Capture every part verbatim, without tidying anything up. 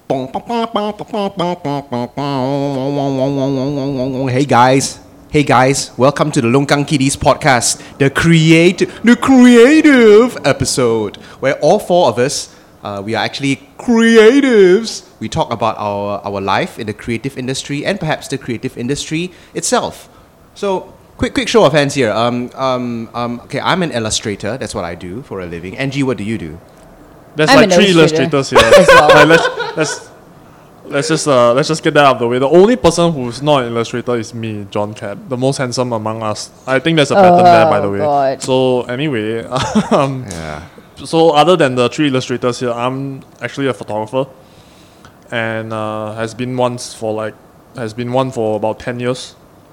Hey guys, hey guys, welcome to the Longkang Kiddies podcast, the creative, the creative episode, where all four of us, uh, we are actually creatives. We talk about our, our life in the creative industry and perhaps the creative industry itself. So, quick quick show of hands here. Um, um, um, okay, I'm an illustrator. That's what I do for a living. Angie, what do you do? There's I'm like three illustrator. illustrators here. Like, let's let's let's just uh, let's just get that out of the way. The only person who's not an illustrator is me, John Cat, the most handsome among us. I think there's a pattern there, by the Oh, way. God. So anyway, um, Yeah. so other than the three illustrators here, I'm actually a photographer, and uh, has been once for like has been one for about ten years.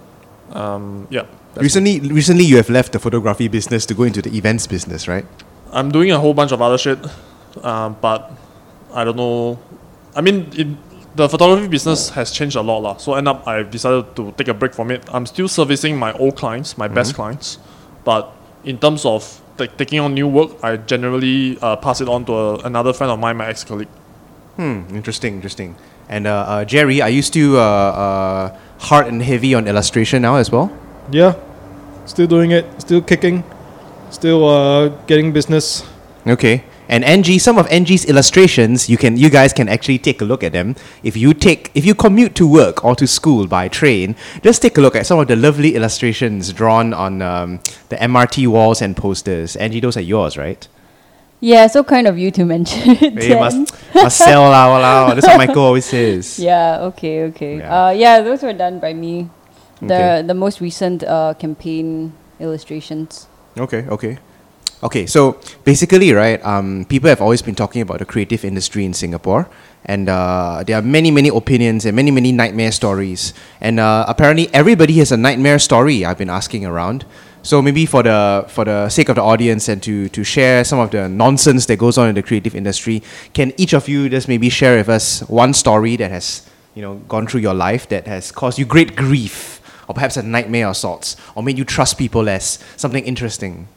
Um, yeah. that's Recently, recently you have left the photography business to go into the events business, right? I'm doing a whole bunch of other shit, um, but I don't know. I mean, it, the photography business has changed a lot, lah. So end up, I decided to take a break from it. I'm still servicing my old clients, my best clients, but in terms of t- taking on new work, I generally uh, pass it on to a, another friend of mine, my ex-colleague. Hmm, interesting, interesting. And uh, uh, Jerry, are you still uh, uh, hard and heavy on illustration now as well? Yeah, still doing it, still kicking, still uh, getting business. Okay. And Angie, some of Angie's illustrations, you can, you guys can actually take a look at them. If you take, if you commute to work or to school by train, just take a look at some of the lovely illustrations drawn on um, the M R T walls and posters. Angie, those are yours, right? Yeah, so kind of you to mention it. Hey, then. must, must sell lah, walao. That's what Michael always says. Yeah, okay, okay. Yeah. Uh, yeah, those were done by me. The Okay. the most recent uh, campaign illustrations. Okay, okay. Okay, so basically, right, um, people have always been talking about the creative industry in Singapore, and uh, there are many, many opinions and many, many nightmare stories. And uh, apparently, everybody has a nightmare story. I've been asking around. So maybe for the for the sake of the audience and to to share some of the nonsense that goes on in the creative industry, can each of you just maybe share with us one story that has, you know, gone through your life that has caused you great grief, or perhaps a nightmare of sorts, or made you trust people less, something interesting?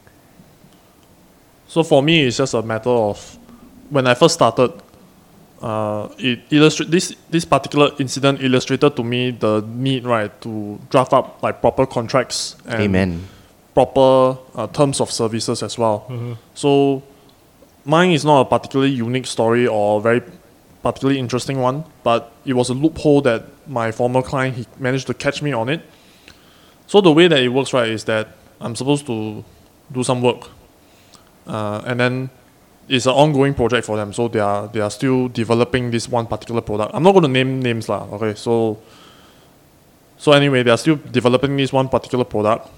So for me, it's just a matter of when I first started. Uh, it illustrate this this particular incident illustrated to me the need, right, to draft up like proper contracts and Amen. proper uh, terms of services as well. So mine is not a particularly unique story or very particularly interesting one, but it was a loophole that my former client, he managed to catch me on it. So the way that it works, right, is that I'm supposed to do some work. Uh, and then it's an ongoing project for them, so they are they are still developing this one particular product. I'm not going to name names lah. Okay, so so anyway, they are still developing this one particular product.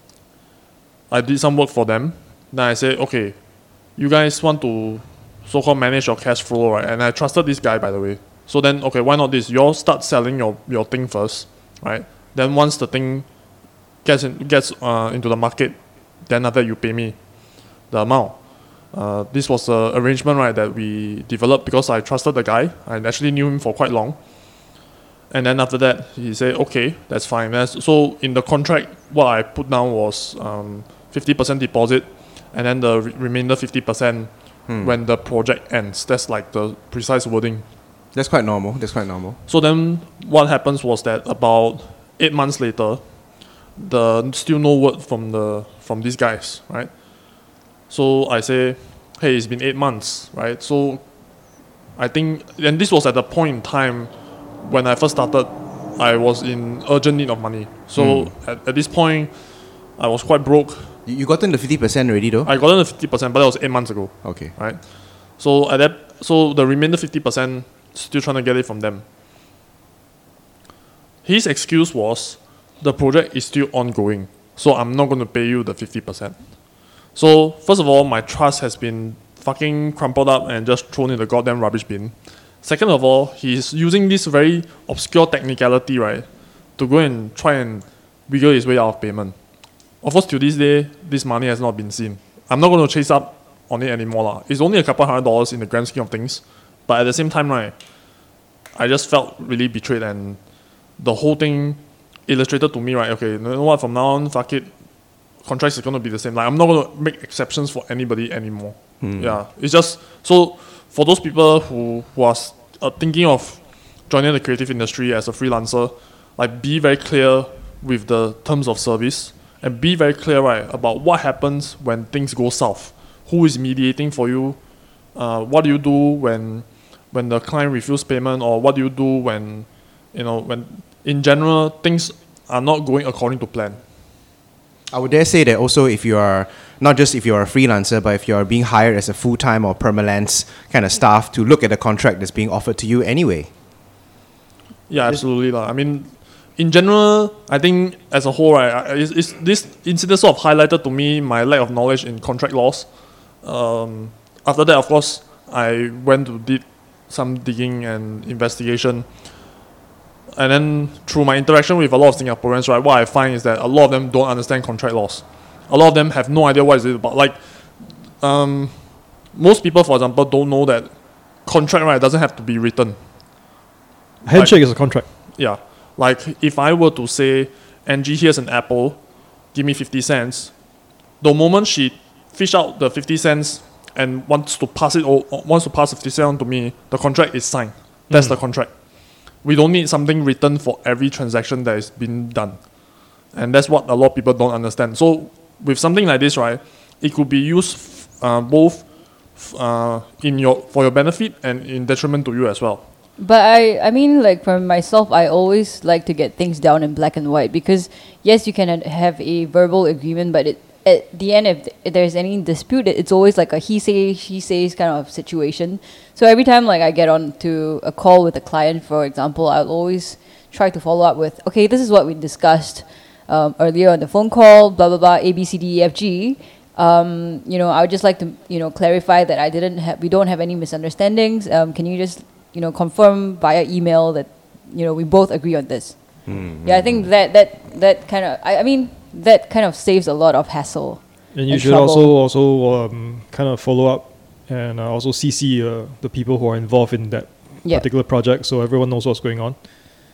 I did some work for them. Then I said, okay, you guys want to so-called manage your cash flow, right? And I trusted this guy, by the way. So then, okay, why not this? You all start selling your, your thing first, right? Then once the thing gets in, gets uh, into the market, then after that you pay me the amount. Uh, this was an arrangement, right, that we developed because I trusted the guy. I actually knew him for quite long. And then after that, he said, okay, that's fine. That's, so in the contract, what I put down was um, fifty percent deposit, and then the re- remainder fifty percent Hmm. when the project ends. That's like the precise wording. That's quite normal. That's quite normal. So then what happens was that about eight months later, the still no word from the from these guys, right? So I say, hey, it's been eight months, right? So I think, and this was at the point in time when I first started, I was in urgent need of money. So at, at this point, I was quite broke. You, you gotten the fifty percent already though? I got in the fifty percent, but that was eight months ago, Okay. right? So at that, so the remainder fifty percent, still trying to get it from them. His excuse was, the project is still ongoing, so I'm not going to pay you the fifty percent. So first of all, my trust has been fucking crumpled up and just thrown in the goddamn rubbish bin. Second of all, he's using this very obscure technicality, right, to go and try and wiggle his way out of payment. Of course, to this day, this money has not been seen. I'm not going to chase up on it anymore. La. It's only a couple hundred dollars in the grand scheme of things. But at the same time, right, I just felt really betrayed, and the whole thing illustrated to me, right, okay, you know what, from now on, fuck it, contracts is going to be the same. Like, I'm not going to make exceptions for anybody anymore. Hmm. Yeah, it's just, so for those people who, who are uh, thinking of joining the creative industry as a freelancer, like be very clear with the terms of service and be very clear, right, about what happens when things go south. Who is mediating for you? Uh, what do you do when when the client refuses payment, or what do you do when, you know, when in general things are not going according to plan? I would dare say that also if you are, not just if you are a freelancer, but if you are being hired as a full-time or permalance kind of staff, to look at the contract that's being offered to you anyway. Yeah, absolutely. lah. I mean, in general, I think as a whole, right, I- it's, it's, this incident sort of highlighted to me my lack of knowledge in contract laws. Um, after that, of course, I went to did some digging and investigation. And then through my interaction with a lot of Singaporeans, right, what I find is that a lot of them don't understand contract laws. A lot of them have no idea what is it about. Like, um, most people, for example, don't know that contract, right, doesn't have to be written. Handshake is a contract. Yeah. Like, if I were to say, Angie, here's an apple, give me fifty cents, the moment she fish out the fifty cents and wants to pass it, or wants to pass fifty cents on to me, the contract is signed. That's Mm. the contract. We don't need something written for every transaction that is being done. And that's what a lot of people don't understand. So with something like this, right, it could be used uh, both uh, in your for your benefit and in detriment to you as well. But I, I mean, like for myself, I always like to get things down in black and white because yes, you can ha- have a verbal agreement, but it, at the end, if, th- if there's any dispute, it- it's always like a he say, she says kind of situation. So every time like I get on to a call with a client, for example, I'll always try to follow up with, okay, this is what we discussed um, earlier on the phone call, blah blah blah, A B C D E F G. Um, you know, I would just like to you know clarify that I didn't have, we don't have any misunderstandings. Um, can you just you know, confirm via email that, you know, we both agree on this. Mm-hmm. Yeah, I think that that that kind of, I, I mean, that kind of saves a lot of hassle. And you and should trouble. also also um, kind of follow up and uh, also C C uh, the people who are involved in that Yeah. particular project, so everyone knows what's going on.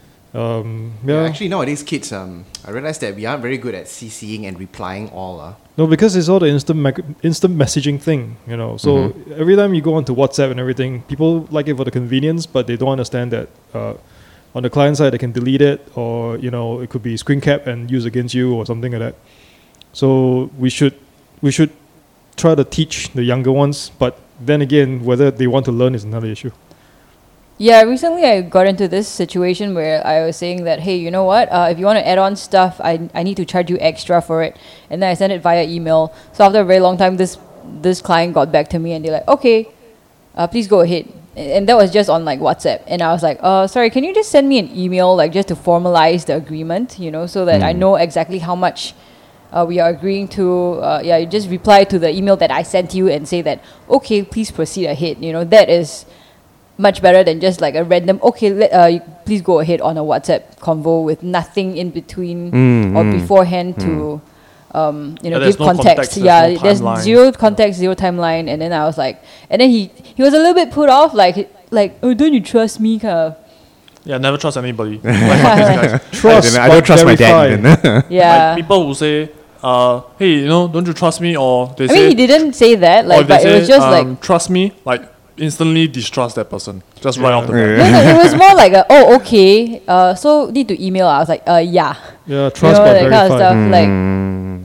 Um, yeah. Yeah, actually, nowadays kids, um, I realize that we aren't very good at CCing and replying all. Uh. No, because it's all the instant mag- instant messaging thing, you know. So Mhm. every time you go onto WhatsApp and everything, people like it for the convenience, but they don't understand that uh, on the client side they can delete it, or you know, it could be screen cap and use against you or something like that. So we should we should try to teach the younger ones, but then again, whether they want to learn is another issue. Yeah, recently I got into this situation where I was saying that, hey, you know what? Uh, if you want to add on stuff, I I need to charge you extra for it, and then I sent it via email. So after a very long time, this this client got back to me and they're like, okay, uh, please go ahead. A- And that was just on like WhatsApp, and I was like, uh, sorry, can you just send me an email, like just to formalize the agreement, you know, so that I Mm. know exactly how much uh, we are agreeing to. Uh, yeah, you just reply to the email that I sent you and say that, okay, please proceed ahead. You know, that is much better than just like a random, okay, let, uh, you please go ahead on a WhatsApp convo with nothing in between Mm, or mm, beforehand to, um, you know, Yeah, there's give no context. context, there's yeah, no there's timeline. zero context, zero timeline. And then I was like, and then he, he was a little bit put off, like, like, oh, don't you trust me, kind of. Yeah, never trust anybody. Like what these guys. Trust, I don't, I don't but trust my verify. dad. Then. Yeah. Like people who say, uh, hey, you know, don't you trust me? Or they I say, mean, he didn't say that, or like, if they but say, it was just um, like, trust me, like instantly distrust that person. Just right Yeah. off the bat. Yeah. no, no, it was more like, a, oh, okay, uh, so need to email. I was like, uh, yeah. Yeah, You trust know, but that kind of verify. stuff. Like, Mm.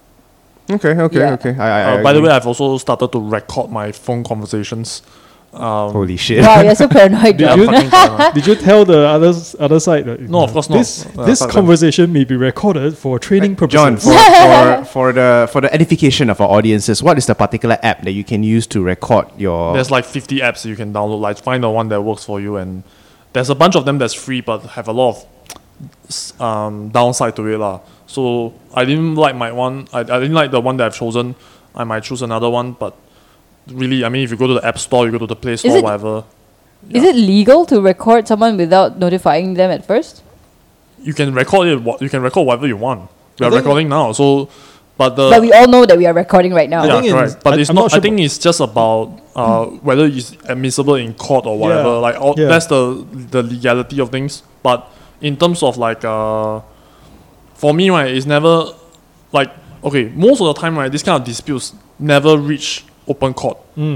Okay, okay, Yeah. okay. I, I, I Uh, by the agree. way, I've also started to record my phone conversations. Um, Holy shit. wow, you're so paranoid, Did yeah, John. you- fucking paranoid. Did you tell the others other side that No, of course not. This Uh, this fuck them. conversation may be recorded for training purposes. John, for, for, for the for the edification of our audiences, what is the particular app that you can use to record your? There's like fifty apps you can download. Like find the one that works for you, and there's a bunch of them that's free, but have a lot of s- um, downside to it lah. So I didn't like my one. I, I didn't like the one that I've chosen. I might choose another one, but really, I mean, if you go to the App Store, you go to the Play Store, it- whatever. Is yeah. it legal to record someone without notifying them at first? You can record it. wha- You can record whatever you want. We I are think- recording now, so but the But we all know that we are recording right now. I yeah, think in- correct. But I- it's I'm not. not sure I think it's just about uh, whether it's admissible in court or whatever. Yeah. Like all, Yeah. that's the the legality of things. But in terms of like, uh, for me, right, it's never like okay. Most of the time, right, this kind of disputes never reach open court. Mm.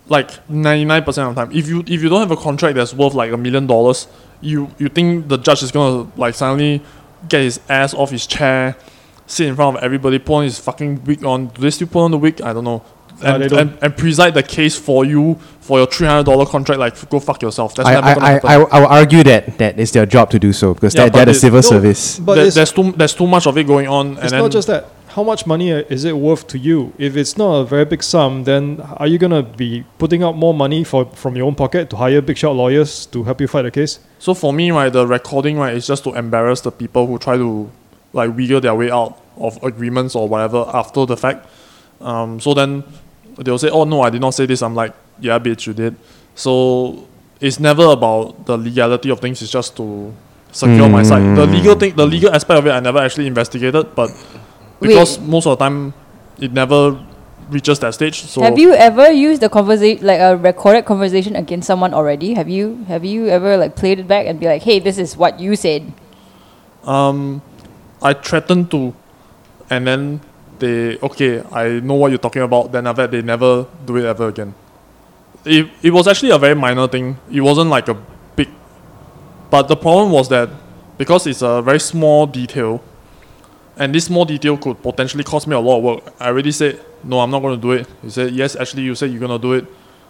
like ninety-nine percent of the time. If you if you don't have a contract that's worth like a million dollars, you you think the judge is gonna like suddenly get his ass off his chair, sit in front of everybody, put on his fucking wig on. Do they still put on the wig? I don't know. Uh, And, they don't. and, and preside the case for you for your three hundred dollar contract. Like, go fuck yourself. That's I, never I, gonna I, happen. I, I will argue that that is their job to do so because Yeah, they're, but they're the it- civil No, service. But There- it's, there's too there's too much of it going on. And it's then not just that. How much money uh, is it worth to you? If it's not a very big sum, then are you gonna be putting out more money for from your own pocket to hire big shot lawyers to help you fight the case? So for me, right, the recording, right, is just to embarrass the people who try to like wiggle their way out of agreements or whatever after the fact. Um, so then they'll say, "Oh no, I did not say this." I'm like, "Yeah, bitch, you did." So it's never about the legality of things. It's just to secure my side. The legal thing, the legal aspect of it, I never actually investigated, but because most of the time it never reaches that stage. So Have you ever used a conversation, like a recorded conversation against someone already? Have you have you ever like played it back and be like, hey, this is what you said? Um, I threatened to, and then they okay, I know what you're talking about. Then after that, they never do it ever again. It it was actually a very minor thing. It wasn't like a big, but the problem was that because it's a very small detail, and this small detail could potentially cost me a lot of work. I already said no, I'm not going to do it. He said yes, actually you said you're going to do it.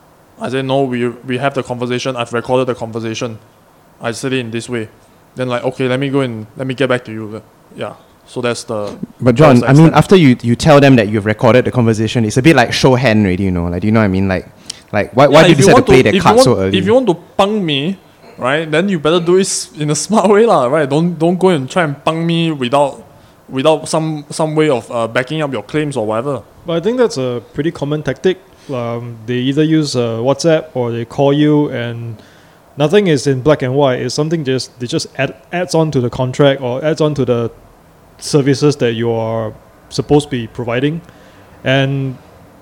I said no, we we have the conversation. I've recorded the conversation. I said it in this way. Then like okay, let me go and let me get back to you. Yeah. So that's the. But John, that's the I mean, extent. after you, you tell them that you've recorded the conversation, it's a bit like show hand already, you know. Like, do you know what I mean? Like, like why, why Yeah, did if you decide to want play that if card you want, so early? If you want to punk me, right, then you better do it in a smart way, lah. Right? Don't don't go and try and punk me without without some some way of uh, backing up your claims or whatever. But I think that's a pretty common tactic. Um, they either use uh, WhatsApp or they call you, and nothing is in black and white. It's something just they just add adds on to the contract or adds on to the services that you are supposed to be providing, and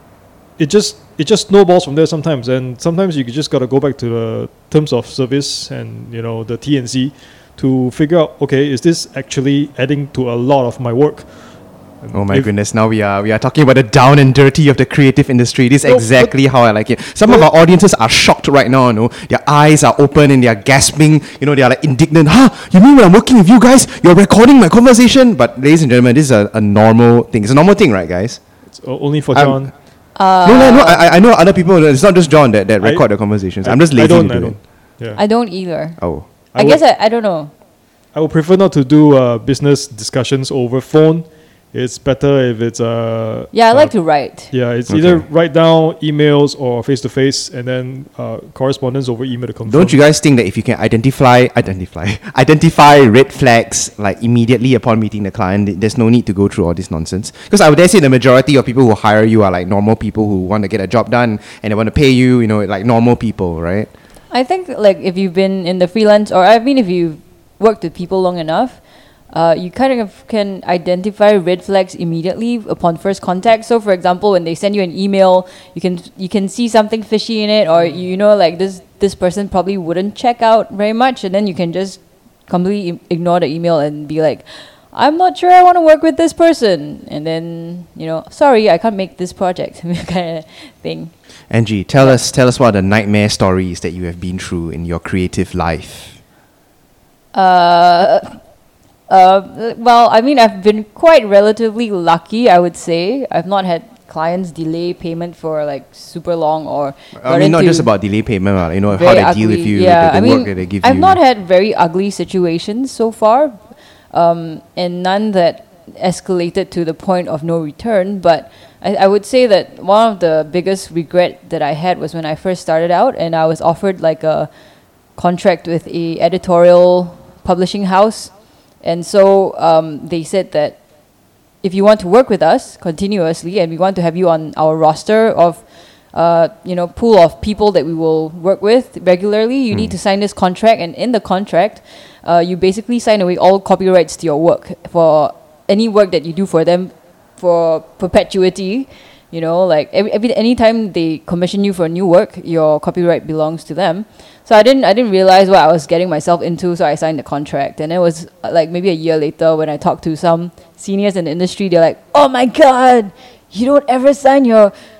it just it just snowballs from there sometimes. And sometimes you just got to go back to the terms of service and you know the T and C to figure out, okay, is this actually adding to a lot of my work? Oh my If- goodness! Now we are we are talking about the down and dirty of the creative industry. This is No, exactly how I like it. Some of our audiences are shocked right now. You know, their eyes are open and they are gasping. You know, they are like indignant. Huh? You mean when I'm working with you guys, you're recording my conversation? But ladies and gentlemen, this is a, a normal thing. It's a normal thing, right, guys? It's o- only for I'm- John. Uh, no, no, no. I, I know other people. It's not just John that, that I- record the conversations. I- I'm just I lazy don't, to I do don't. it. Yeah. I don't either. Oh, I, I guess would- I, I don't know. I would prefer not to do uh, business discussions over phone. It's better if it's uh Yeah, I uh, like to write. yeah, it's Okay. either write down emails or face to face, and then uh, correspondence over email to confirm. don't you guys think that if you can identify, identify, identify red flags like immediately upon meeting the client, th- there's no need to go through all this nonsense? Because I would dare say the majority of people who hire you are like normal people who want to get a job done and they want to pay you, you know, like normal people, right? I think like if you've been in the freelance, or I mean if you've worked with people long enough, uh, you kind of can identify red flags immediately upon first contact. So for example, when they send you an email, you can you can see something fishy in it, or you know like this this person probably wouldn't check out very much, and then you can just completely im- ignore the email and be like, I'm not sure I want to work with this person, and then you know, sorry, I can't make this project kind of thing. Angie, tell us tell us what are the nightmare stories that you have been through in your creative life. Uh, uh, well, I mean, I've been quite relatively lucky, I would say. I've not had clients delay payment for like super long, or I got mean, not into just about delay payment, uh, you know, how very they deal with ugly- you, Yeah, the, the I mean, work that they give I've you. not had very ugly situations so far, um, and none that escalated to the point of no return. But I, I would say that one of the biggest regret that I had was when I first started out, and I was offered like a contract with a editorial publishing house, and so um, they said that if you want to work with us continuously and we want to have you on our roster of uh, you know pool of people that we will work with regularly, you need to sign this contract, and in the contract uh, you basically sign away all copyrights to your work for any work that you do for them for perpetuity. You know, like every, every anytime they commission you for new work, your copyright belongs to them. So I didn't I didn't realize what I was getting myself into, so I signed the contract. And it was uh, like maybe a year later when I talked to some seniors in the industry, they're like, "Oh my god, you don't ever sign your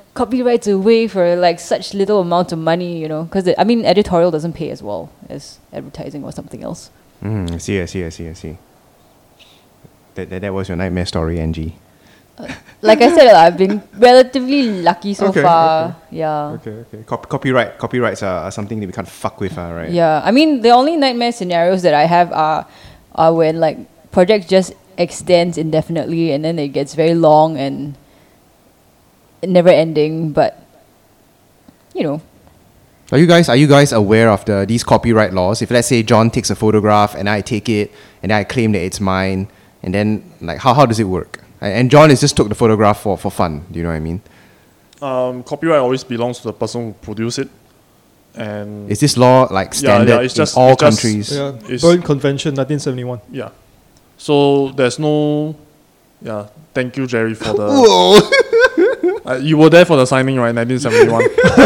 copyrights away for like such little amount of money, you know, because I mean editorial doesn't pay as well as advertising or something else. Mm, I see, I see, I see, I see. That, that, that was your nightmare story, Angie. Like I said, I've been relatively lucky so Okay, far. Yeah. Okay, okay. Cop- copyright, copyrights are, are something that we can't fuck with, uh, right? Yeah. I mean, the only nightmare scenarios that I have are are when like projects just extends indefinitely and then it gets very long and never ending. But you know, Are you guys are you guys aware of the these copyright laws? If let's say John takes a photograph and I take it and I claim that it's mine, and then like how how does it work? And John is just took the photograph for, for fun. Do you know what I mean? Um, copyright always belongs to the person who produced it, and Is this law like standard yeah, it's just- in all it's just- countries? Yeah, It's- Berne Convention, nineteen seventy-one. yeah. So there's no, yeah. Thank you, Jerry, for the. Whoa! uh, you were there for the signing, right? nineteen seventy-one.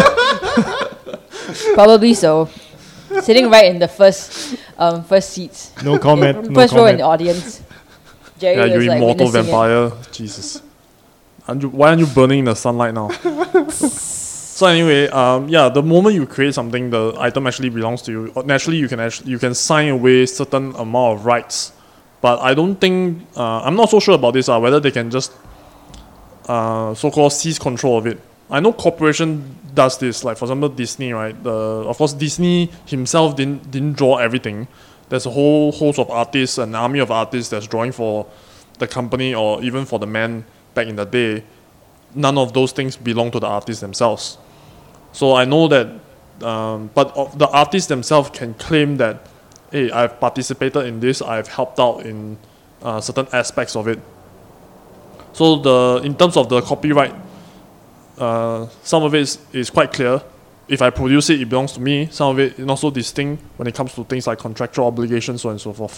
probably so. Sitting right in the first um first seats, No comment. no first row in comment. the audience. Jerry Yeah, you was like immortal witnessing it. vampire. Jesus. Aren't you, why aren't you burning in the sunlight now? So anyway, um, yeah, the moment you create something, the item actually belongs to you. Uh, Naturally, you can actually you can sign away certain amount of rights, but I don't think uh, I'm not so sure about this. Uh, whether they can just uh, so-called seize control of it. I know corporation does this. Like for example, Disney, right? The of course Disney himself didn't didn't draw everything. There's a whole host of artists, an army of artists that's drawing for the company or even for the man back in the day. None of those things belong to the artists themselves. So I know that, um, but of the artists themselves can claim that, hey, I've participated in this, I've helped out in uh, certain aspects of it. So the in terms of the copyright, uh, some of it is, is quite clear. If I produce it, it belongs to me. Some of it is not so distinct when it comes to things like contractual obligations, so on and so forth.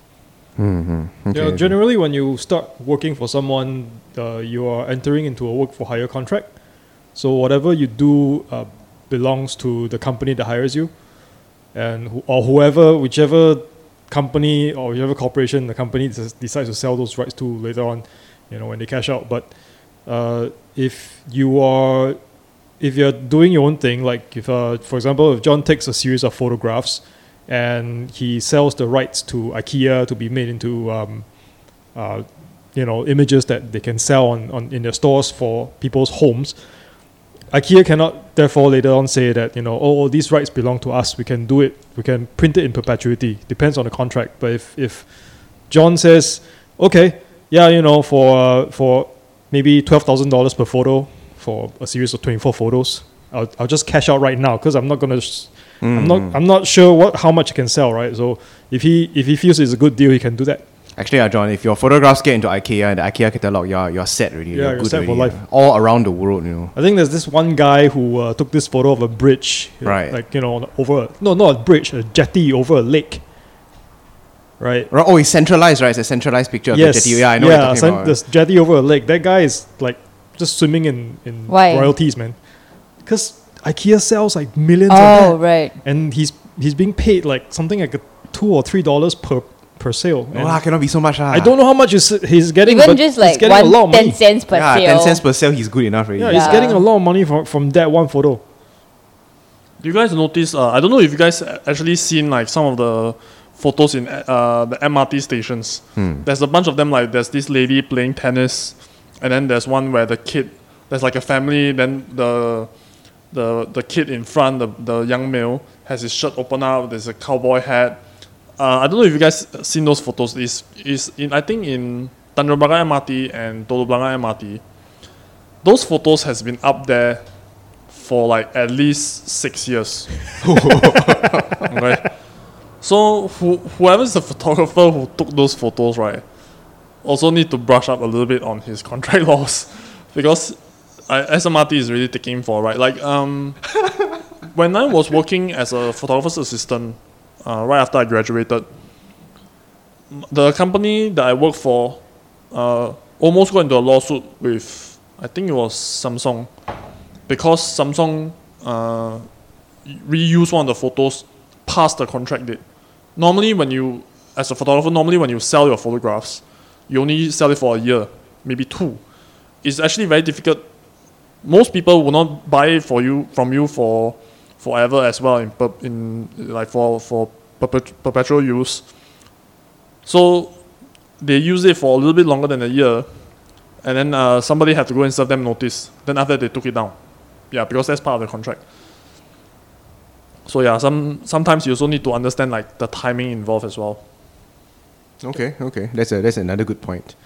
Mm-hmm. Okay, Yeah, okay. generally, when you start working for someone, uh, you are entering into a work for hire contract. So whatever you do uh, belongs to the company that hires you, and who, or whoever, whichever company or whichever corporation the company des- decides to sell those rights to later on, you know, when they cash out. But uh, if you are, if you're doing your own thing, like if, uh, for example, if John takes a series of photographs and he sells the rights to IKEA to be made into, um, uh, you know, images that they can sell on, on in their stores for people's homes. IKEA cannot therefore later on say that, you know, oh, these rights belong to us. We can do it. We can print it in perpetuity. Depends on the contract. But if, if John says, okay, yeah, you know, for uh, for maybe twelve thousand dollars per photo for a series of twenty-four photos, I'll, I'll just cash out right now because I'm not gonna. Sh- I'm not. I'm not sure what how much it can sell, right? So if he if he feels it's a good deal, he can do that. Actually, uh, John, if your photographs get into IKEA and the IKEA catalog, you're you're set already. Yeah, you're you're good set for already, life. uh, all around the world, you know. I think there's this one guy who uh, took this photo of a bridge, uh, Right. Like you know, over a, no, not a bridge, a jetty over a lake, right? Right. Oh, it's centralized, right? It's a centralized picture of Yes, the jetty. Yeah, I know yeah, what you're talking cen- about. this jetty over a lake. That guy is like just swimming in in Why? royalties, man. Because IKEA sells like millions Oh, of that, right. and he's he's being paid like something like a two or three dollars per per sale. No And lah, cannot be so much lah. I don't know how much is he's getting, Even but just he's like getting a lot one of money. ten cents per Yeah, sale. ten cents per sale, he's good enough already. Yeah, Yeah. he's getting a lot of money from from that one photo. Do you guys notice? Uh, I don't know if you guys a- actually seen like some of the photos in uh, the M R T stations. Hmm. There's a bunch of them. Like there's this lady playing tennis, and then there's one where the kid. There's like a family. Then the the the kid in front, the the young male, has his shirt open up. There's a cowboy hat. Uh, I don't know if you guys seen those photos. Is is in I think in Tanjong Pagar M R T and Telok Blangah M R T. Those photos has been up there for like at least six years. Okay. So who, whoever's the photographer who took those photos, right, also need to brush up a little bit on his contract laws, because I, S M R T is really taking him for a ride. Like um, when I was working as a photographer's assistant, uh, right after I graduated, m- the company that I worked for, uh, almost got into a lawsuit with, I think it was Samsung, because Samsung uh, reused one of the photos past the contract date. Normally, when you, as a photographer, normally when you sell your photographs, you only sell it for a year, maybe two. It's actually very difficult most people will not buy it for you from you for forever as well in per, in like for for perpet- perpetual use. So they use it for a little bit longer than a year, and then uh, somebody had to go and serve them notice. Then after that, they took it down. Yeah, because that's part of the contract. So yeah, some sometimes you also need to understand like the timing involved as well. Okay, okay. That's a that's another good point.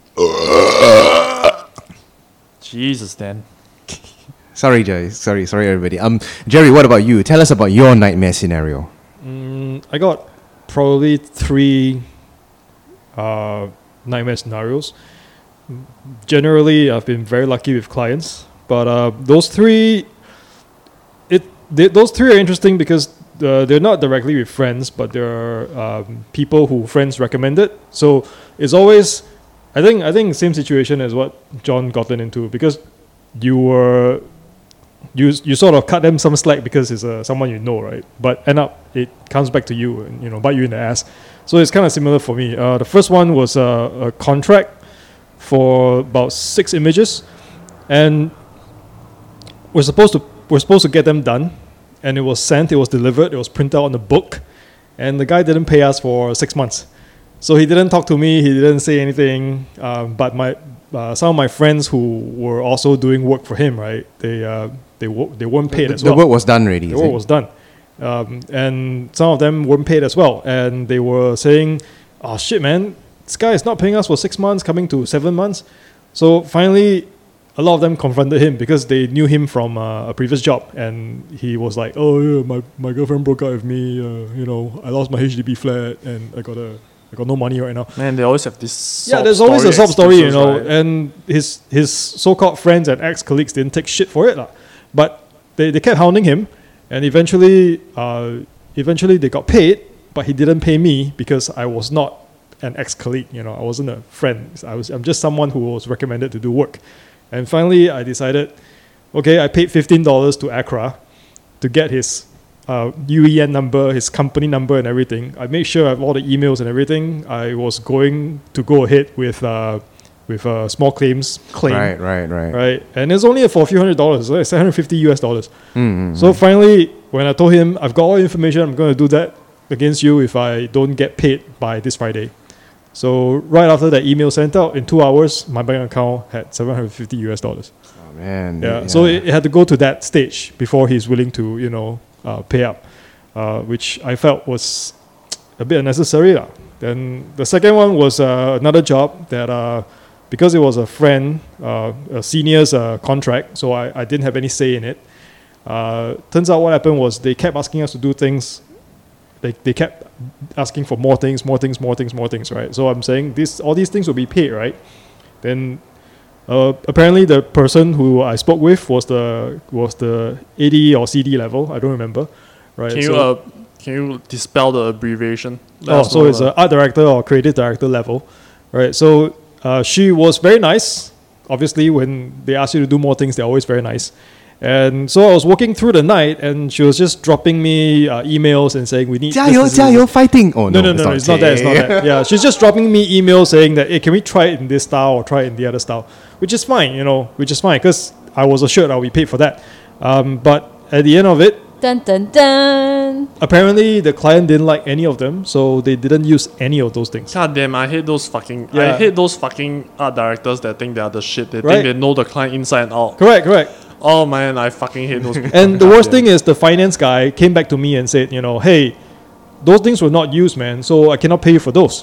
Jesus, Dan. Sorry, Jerry. Sorry, sorry, everybody. Um, Jerry, what about you? Tell us about your nightmare scenario. Mm, I got probably three uh, nightmare scenarios. Generally, I've been very lucky with clients, but uh, those three, it they, those three are interesting because uh, they're not directly with friends, but they're um, people who friends recommended. So it's always, I think, I think same situation as what John gotten into, because you were. You you sort of cut them some slack because it's uh, someone you know, right? But end up it comes back to you and you know bite you in the ass. So it's kind of similar for me. Uh, the first one was uh, a contract for about six images, and we're supposed to we're supposed to get them done, and it was sent, it was delivered, it was printed out on the book, and the guy didn't pay us for six months. So he didn't talk to me, he didn't say anything. Um, but my uh, some of my friends who were also doing work for him, right? They uh, They w- they weren't paid the, as the well. work was done already. The is work it? was done, um, and some of them weren't paid as well. And they were saying, "Oh shit, man, this guy is not paying us for six months, coming to seven months." So finally, a lot of them confronted him because they knew him from uh, a previous job, and he was like, "Oh yeah, my my girlfriend broke up with me. Uh, you know, I lost my H D B flat, and I got a I got no money right now." Man, they always have this. Yeah, sob there's always a story sob story, you excuses, know, right? and his his so-called friends and ex-colleagues didn't take shit for it, lah. But they, they kept hounding him, and eventually, uh, eventually they got paid, but he didn't pay me because I was not an ex-colleague, you know, I wasn't a friend. I was I'm just someone who was recommended to do work, and finally I decided, okay, I paid fifteen dollars to Accra to get his uh, U E N number, his company number, and everything. I made sure I have all the emails and everything. I was going to go ahead with uh, with uh, small claims claim, Right, right, right. right? And it's only for a few hundred dollars, like seven hundred fifty U S dollars. Mm-hmm. So finally, when I told him I've got all the information, I'm going to do that against you if I don't get paid by this Friday. So right after that email sent out, in two hours, my bank account had seven hundred fifty U S dollars. Oh man. Yeah. So it, it had to go to that stage before he's willing to, you know, uh, pay up, uh, which I felt was a bit unnecessary, lah. Then the second one was uh, another job that, uh, because it was a friend, uh, a senior's uh, contract, so I, I didn't have any say in it. Uh, turns out what happened was they kept asking us to do things. They they kept asking for more things, more things, more things, more things, right? So I'm saying this, all these things will be paid, right? Then uh, apparently the person who I spoke with was the was the A D or C D level. I don't remember, right? Can you so, uh, can you dispel the abbreviation? Let oh, us so know it's the- an art director or creative director level, right? So uh, she was very nice. Obviously, when they ask you to do more things, they're always very nice. And so I was walking through the night, and she was just dropping me uh, emails and saying, "We need." this, 加油, this, this, 加油, fighting! Oh No, no, no, no, no, it's not that, it's not that. Yeah, she's just dropping me emails saying that, hey, can we try it in this style or try it in the other style? Which is fine, you know, which is fine, because I was assured I'll be paid for that. Um, but at the end of it, Dun dun dun. apparently the client didn't like any of them, so they didn't use any of those things. God damn, I hate those fucking. Yeah. I hate those fucking art directors that think they are the shit. They Right. think they know the client inside and out. Correct, correct. Oh man, I fucking hate those people. And the God worst damn. thing is the finance guy came back to me and said, you know, hey, those things were not used, man, so I cannot pay you for those.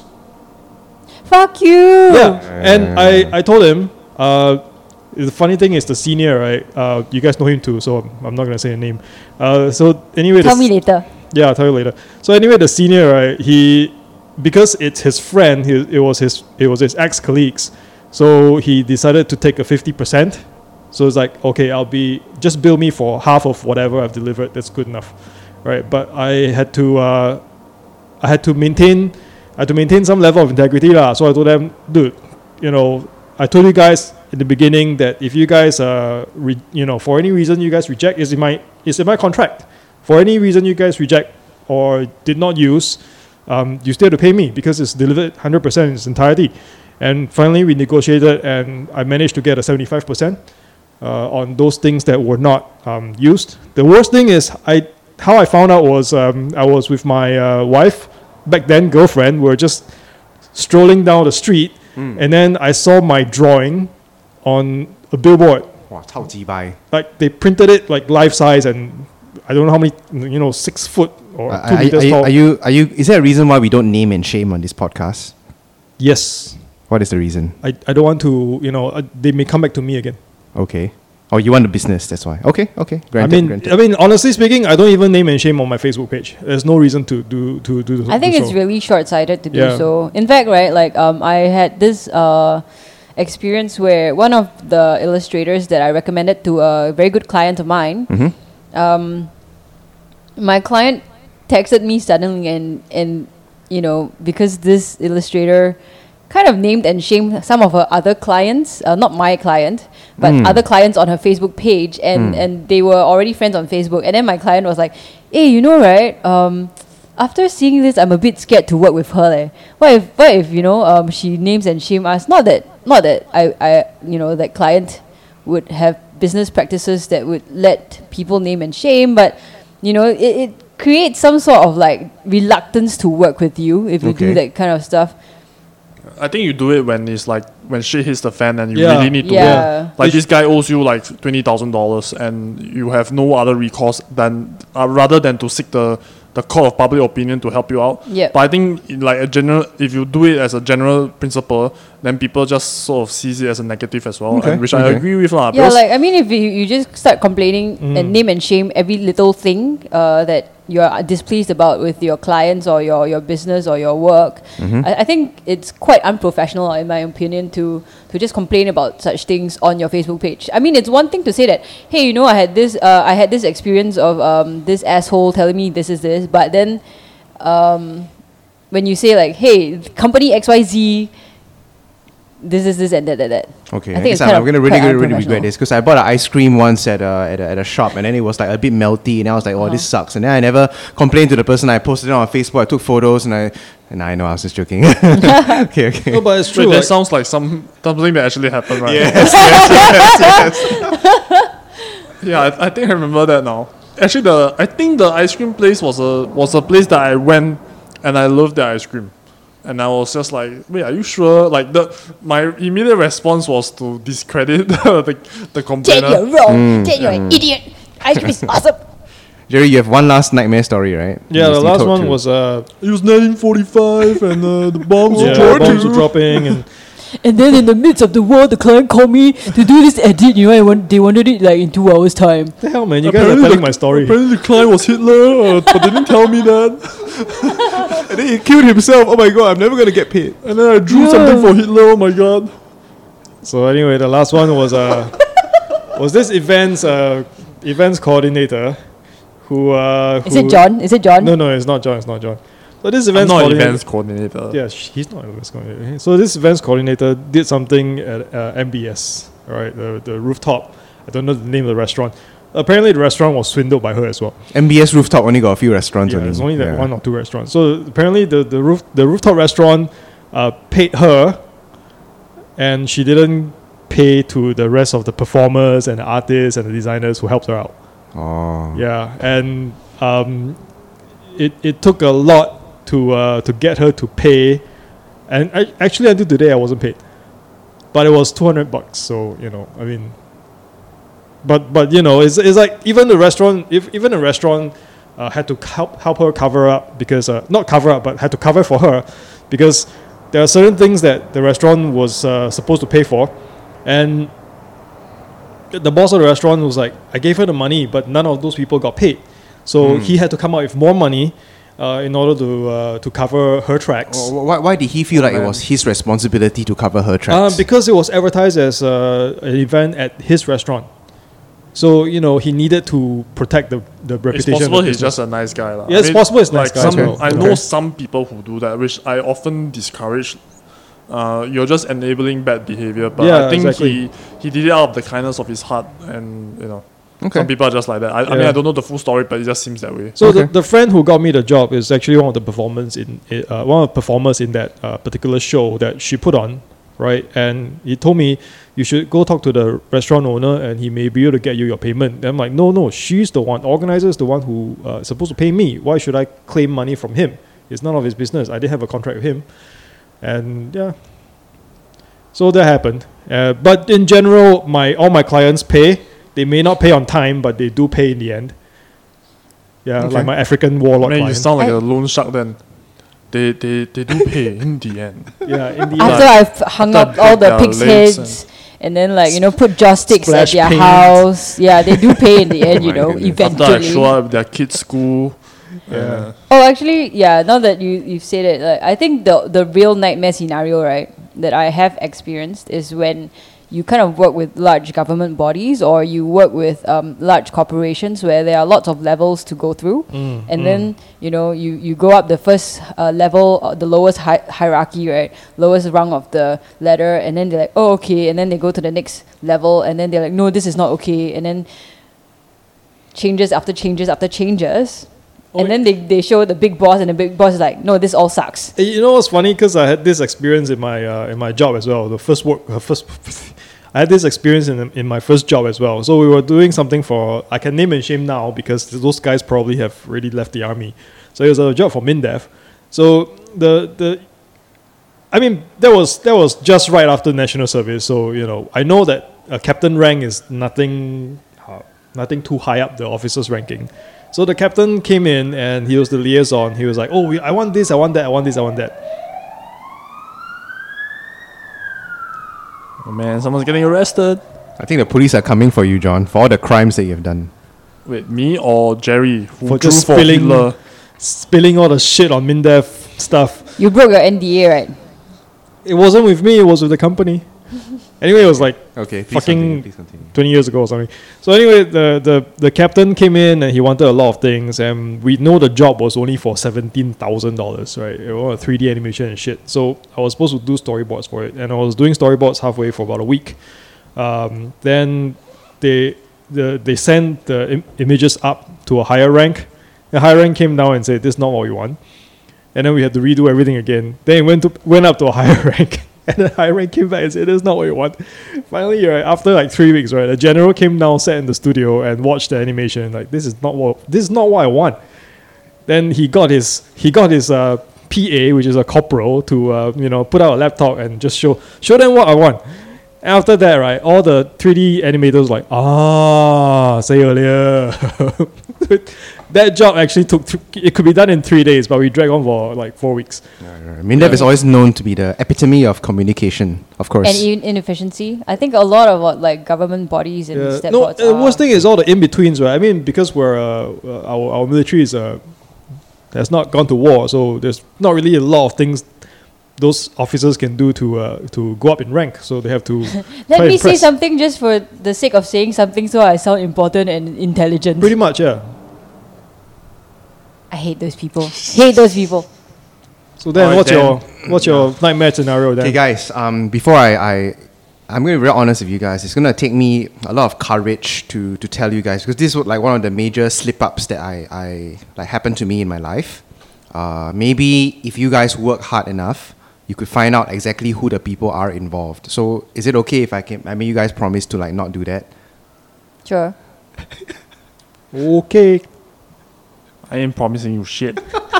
Fuck you. Yeah, and I, I told him, uh, the funny thing is the senior, right? Uh, you guys know him too, so I'm not gonna say a name. Uh, so anyway, the Tell me s- later. yeah, I'll tell you later. So anyway, the senior, right? He, because it's his friend, he, it was his it was his ex colleagues, so he decided to take a fifty percent. So it's like, okay, I'll be just bill me for half of whatever I've delivered. That's good enough, right? But I had to uh, I had to maintain I had to maintain some level of integrity, lah. So I told them, dude, you know, I told you guys in the beginning that if you guys uh, re- you know, for any reason you guys reject, is in my is in my contract. For any reason you guys reject or did not use, um, you still have to pay me because it's delivered one hundred percent in its entirety. And finally, we negotiated, and I managed to get a seventy-five percent. uh, on those things that were not um, used. The worst thing is I how I found out was um, I was with my uh, wife back then, girlfriend. We were just strolling down the street, Mm. and then I saw my drawing on a billboard. Wow, 超级白. Like they printed it like life size, and I don't know how many, you know, six foot or Uh, two are, meters are, you, tall. are you? Are you? Is there a reason why we don't name and shame on this podcast? Yes, What is the reason? I, I don't want to, you know, uh, they may come back to me again. Okay. Oh, you want the business, that's why. Okay, okay. Granted, I mean, granted. I mean, honestly speaking, I don't even name and shame on my Facebook page. There's no reason to do to do. I think do it's so. really short-sighted to do Yeah. so. In fact, right, like um, I had this uh, experience where one of the illustrators that I recommended to a very good client of mine, Mhm. um, my client texted me suddenly, and and you know, because this illustrator kind of named and shamed some of her other clients, uh, not my client, but Mm. other clients on her Facebook page, and, Mm. and they were already friends on Facebook. And then my client was like, hey, you know, right, um, after seeing this, I'm a bit scared to work with her. Leh. What if, what if you know, um, she names and shame us? Not that, not that I, I, you know, that client would have business practices that would let people name and shame, but, you know, it, it creates some sort of like reluctance to work with you if you Okay. do that kind of stuff. I think you do it when it's like when shit hits the fan and you Yeah. really need to. Yeah. Like this guy owes you like twenty thousand dollars and you have no other recourse than uh, rather than to seek the the court of public opinion to help you out. Yep. But I think in like a general, if you do it as a general principle, then people just sort of sees it as a negative as well, Okay, and which I okay. agree with lah. Yeah, because like I mean, if you, you just start complaining Mm. and name and shame every little thing uh, that you're displeased about with your clients or your, your business or your work, Mhm. I, I think it's quite unprofessional, in my opinion, to to just complain about such things on your Facebook page. I mean, it's one thing to say that, hey, you know, I had this uh, I had this experience of um, this asshole telling me this is this, but then um, when you say like, hey, company X Y Z, this is this and that that that. Okay, I I think it's guess I'm, kind I'm of gonna really, quite really, really regret unprofessional. this because I bought an ice cream once at a, at a at a shop and then it was like a bit melty and I was like, oh, this Uh-huh. sucks. And then I never complained to the person. I posted it on Facebook. I took photos and I and I know I was just joking. okay, okay. No, but it's wait, true. that like- sounds like some something that actually happened, right? Yes, yes, yes, yes. Yeah, I, I think I remember that now. Actually, the I think the ice cream place was a was a place that I went, and I loved the ice cream, and I was just like, wait, are you sure? Like the my immediate response was to discredit the the Jen, complainer. you're wrong. Mm, Jen, you're an idiot. Ice cream is awesome. Jerry, you have one last nightmare story, right? yeah, You- the you last told one to- was uh, It was nineteen forty-five, and uh, the bombs yeah, were bombs dropping. were dropping, and And then in the midst of the war, the client called me to do this edit. You know, I want, they wanted it like in two hours time. what the hell, man, you guys are Apparently telling the- my story. Apparently, the client was Hitler, uh, but they didn't tell me that. And then he killed himself. Oh my god, I'm never gonna get paid. And then I drew Yeah. something for Hitler. Oh my god. So anyway, the last one was uh, was this events uh, events coordinator, who uh, Is who- it John? Is it John? No, no, it's not John. It's not John. So this I'm events not coordinator. events coordinator. Yeah, sh- he's not events coordinator. So this events coordinator did something at uh, M B S, right? The the rooftop. I don't know the name of the restaurant. Apparently, the restaurant was swindled by her as well. M B S rooftop only got a few restaurants. Yeah, only. there's only that Yeah. one or two restaurants. So apparently, the the roof the rooftop restaurant uh, paid her, and she didn't pay to the rest of the performers and the artists and the designers who helped her out. Oh. Yeah, and um, it it took a lot to uh, to get her to pay, and I, actually until today I wasn't paid, but it was two hundred bucks. So you know, I mean, but but you know, it's it's like even the restaurant, if even the restaurant uh, had to help help her cover up because uh, not cover up, but had to cover for her because there are certain things that the restaurant was uh, supposed to pay for, and the boss of the restaurant was like, I gave her the money, but none of those people got paid. So Hmm. he had to come up with more money uh, in order to uh, to cover her tracks. Oh, why, why did he feel Oh, like it man. was his responsibility to cover her Uh, tracks? because it was advertised as uh, an event at his restaurant. So, you know, he needed to protect the, the It's reputation. possible of the he's business. just a nice guy. lah. Yeah, it's possible he's a nice like guy Some, as well. I Okay. know some people who do that, which I often discourage. Uh, you're just enabling bad behavior. But Yeah, I think exactly. he, he did it out of the kindness of his heart. And, you know, okay. some people are just like that. I, I mean, Yeah. I don't know the full story, but it just seems that way. So Okay. the, the friend who got me the job is actually one of the performers in i- uh, one of the performers in that uh, particular show that she put on, right? And he told me you should go talk to the restaurant owner and he may be able to get you your payment. Then I'm like, no, no, she's the one, organizer is the one who uh, is supposed to pay me. Why should I claim money from him? It's none of his business. I didn't have a contract with him. And yeah, so that happened. Uh, but in general, my all my clients pay. They may not pay on time, but they do pay in the end. Yeah, Okay. like my African warlord Man, you client. sound like I- a loan shark then. They, they, they do pay in the end. Yeah, in the end. After I've hung after up all the their pig's legs heads and then like you know put joss sticks at Splash their paint. house, yeah, they do pay in the end. Oh You my know, goodness. After I eventually. show up at their kids' school. Yeah. uh, Oh, actually, yeah. Now that you you've said it, like, I think the the real nightmare scenario, right, that I have experienced is when you kind of work with large government bodies or you work with um, large corporations where there are lots of levels to go through, Mm, and mm. then you know you you go up the first uh, level, uh, the lowest hi- hierarchy, right, lowest rung of the ladder, and then they're like, oh, okay, and then they go to the next level, and then they're like, no, this is not okay, and then changes after changes after changes. Oh, And then they, they show the big boss, and the big boss is like, no, this all sucks. Hey, you know what's funny? Because I had this experience in my uh, in my job as well. The first work, uh, first, I had this experience in in my first job as well. So we were doing something for, I can name and shame now because those guys probably have already left the army. So it was a job for MINDEF. So the the, I mean that was that was just right after national service. So you know I know that a captain rank is nothing uh, nothing too high up the officers ranking. So the captain came in and he was the liaison. He was like, "Oh, we, I want this, I want that, I want this, I want that." oh man, someone's getting arrested. I think the police are coming for you, John, for all the crimes that you have done. Wait, me or Jerry? Who For drew just for spilling- Hitler? Spilling all the shit on MINDEF stuff. You broke your N D A, right? It wasn't with me, it was with the company. Anyway, it was like Okay, please Fucking- continue, please continue. twenty years ago or something. So anyway, the, the, the captain came in and he wanted a lot of things, and we know the job was only for seventeen thousand dollars, right? It was three D animation and shit. So I was supposed to do storyboards for it, and I was doing storyboards halfway for about a week. Um, then they the they sent the Im- images up to a higher rank. The higher rank came down and said, "This is not what we want," and then we had to redo everything again. Then it went to went up to a higher rank. And the high rank came back and said, "That's not what you want." Finally, right, after like three weeks, right, the general came down, sat in the studio, and watched the animation. Like, this is not what this is not what I want. Then he got his he got his uh, P A, which is a corporal, to uh, you know put out a laptop and just show show them what I want. After that, right, all the three D animators were like, ah, say earlier. That job actually took, th- it could be done in three days, but we dragged on for like four weeks. MINDEF is always known to be the epitome of communication, of course. And in- inefficiency. I think a lot of what like government bodies and Yeah. step No, boards the are. worst thing is all the in-betweens, right? I mean, because we're, uh, uh, our, our military is, uh, has not gone to war, so there's not really a lot of things those officers can do to uh, to go up in rank, so they have to Let try me and say press. something just for the sake of saying something so I sound important and intelligent. Pretty much, yeah. I hate those people. hate those people. So then, Alright, what's then. your what's your nightmare scenario then? Okay, guys. Um, before I, I, I'm going to be real honest with you guys. It's going to take me a lot of courage to to tell you guys because this was like one of the major slip ups that I, I like happened to me in my life. Uh, maybe if you guys work hard enough, you could find out exactly who the people are involved. So is it okay if I can? I mean, you guys promise to like not do that. Sure. Okay. I ain't promising you shit.